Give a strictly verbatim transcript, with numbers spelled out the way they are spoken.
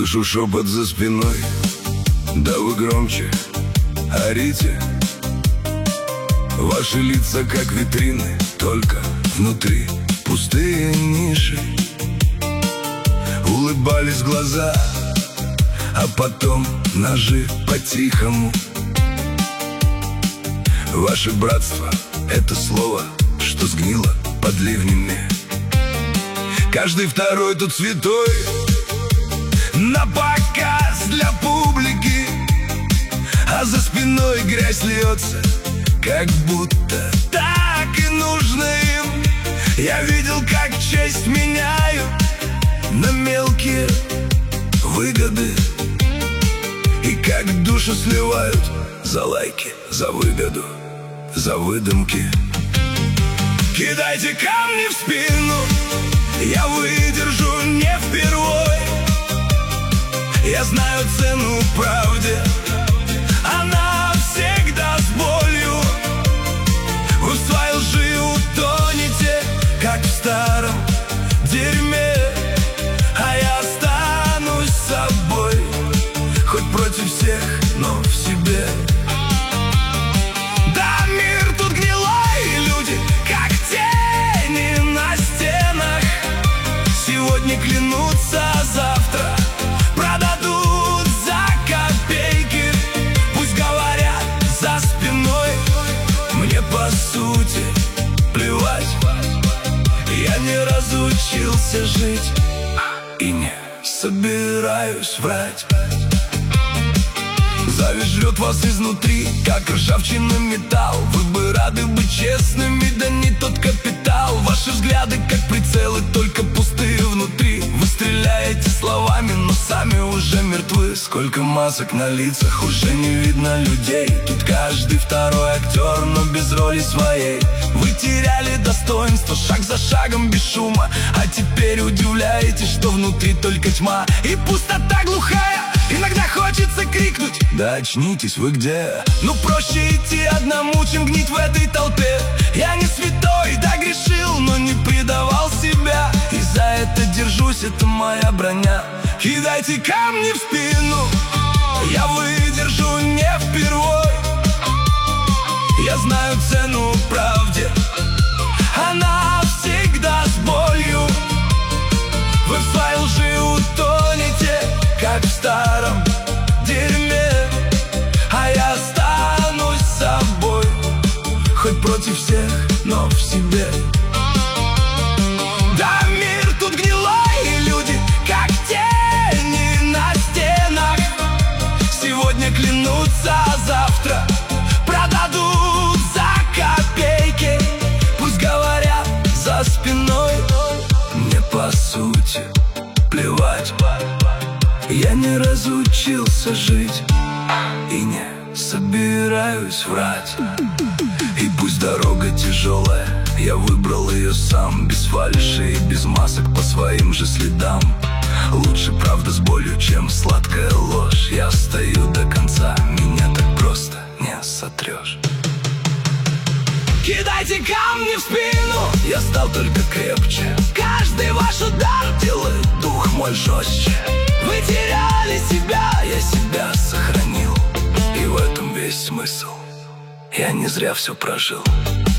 Слышу шепот за спиной, да вы громче орите. Ваши лица как витрины, только внутри пустые ниши. Улыбались глаза, а потом ножи по-тихому. Ваше братство — это слово, что сгнило под ливнями. Каждый второй тут святой, на показ для публики, а за спиной грязь льется, как будто так и нужно им. Я видел, как честь меняют на мелкие выгоды, и как душу сливают за лайки, за выгоду, за выдумки. Кидайте камни в спину, я выдержу не впервой. Я знаю цену правде, она всегда с болью. Вы в своей лжи утонете, как в старом дерьме, а я останусь собой, хоть против всех, но в себе. Да, мир тут гнилой, и люди как тени на стенах. Сегодня клянутся, а завтра продадут за копейки. Пусть говорят за спиной, мне по сути плевать. Я не разучился жить и не собираюсь врать. Зависть жрет вас изнутри, как ржавчина металл. Вы бы рады быть честными, да не тот капитал. Ваши взгляды как прицелы, только пустые внутри. Вы стреляете словами, но сами уже мертвы. Сколько масок на лицах, уже не видно людей. Тут каждый второй актер, но без роли своей. Вы теряли достоинство шаг за шагом без шума, а теперь удивляетесь, что внутри только тьма и пустота глухая. Иногда хочется крикнуть: да очнитесь вы где? Ну проще идти одному, чем гнить в этой толпе. Я не святой, да грешил, но не предавал себя, и за это держусь, это моя броня. Кидайте камни в спину, я выдержу не впервой. Я знаю цену правде, она всегда с болью. Вы в своей лжи утонете, как в старом дерьме, а я останусь собой, хоть против всех, но в себе. Да, мир тут гнилой, и люди как тени на стенах. Сегодня клянутся, а завтра продадут за копейки. Пусть говорят за спиной, мне по сути плевать. Я не разучился жить и не собираюсь врать. И пусть дорога тяжелая, я выбрал ее сам, без фальши и без масок, по своим же следам. Лучше правда с болью, чем сладкая ложь. Я стою до конца, меня так просто не сотрешь. Кидайте камни в спину, я стал только крепче. Каждый ваш удар делает дух мой жестче. Вы теряли себя, я себя сохранил, и в этом весь смысл. Я не зря все прожил.